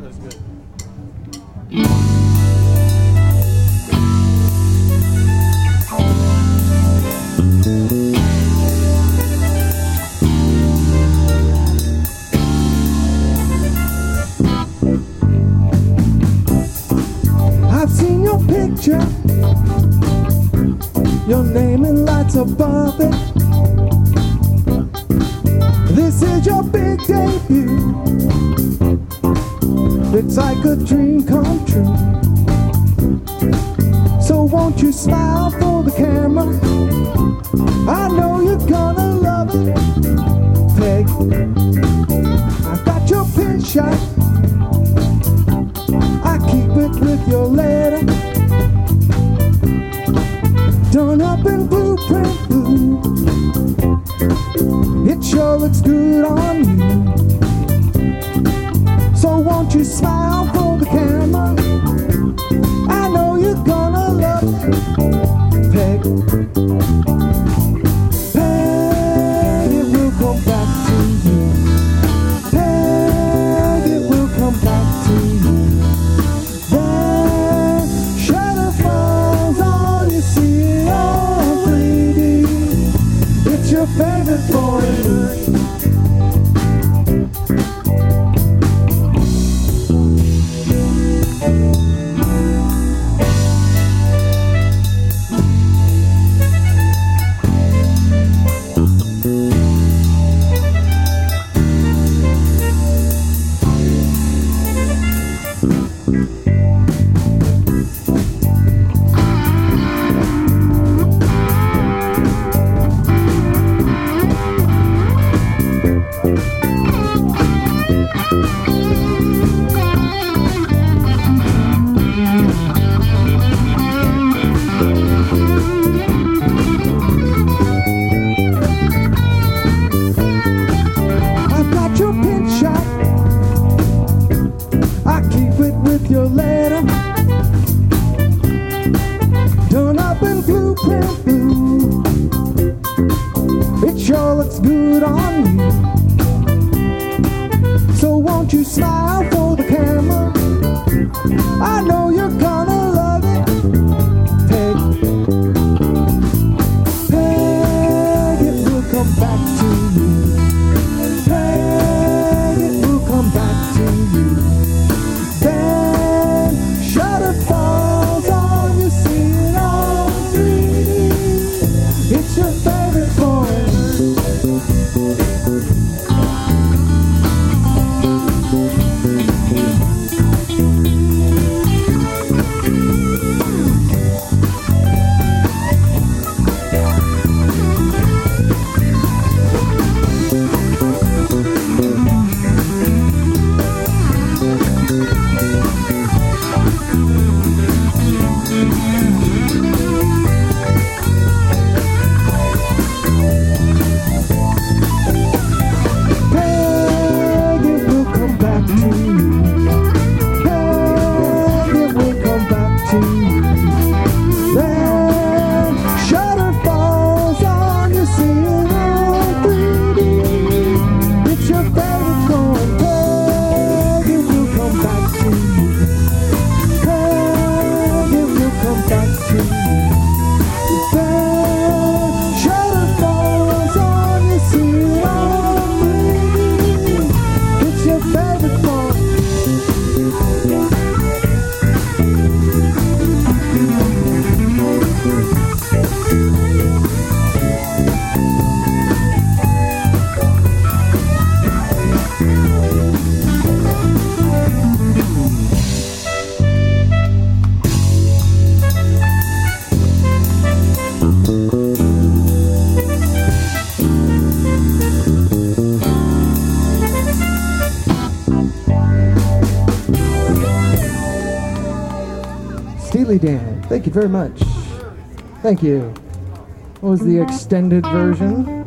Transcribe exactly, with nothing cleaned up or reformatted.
I've seen your picture, your name in lights above it. This is your big debut. It's like a dream come true. So won't you smile for the camera? I know you're gonna love it. Peg, I got your pin shot. I keep it with your letter, done up in blueprint blue. It sure looks good on you. So won't you smile for the camera? I know you're gonna love it. Peg, Peg, it will come back to you. Peg, it will come back to you. Then shadow falls on you, see it all three D. It's your favorite boy. Your letter, done up in blueprint blue. It sure looks good on you. So won't you smile for the camera? I know you're gonna love it. Peg, Peg, it will come back to you. Peg, it will come back to you. Falls on you, see it all three D. It's your favorite boy. Steely Dan, thank you very much. Thank you. What was the extended version?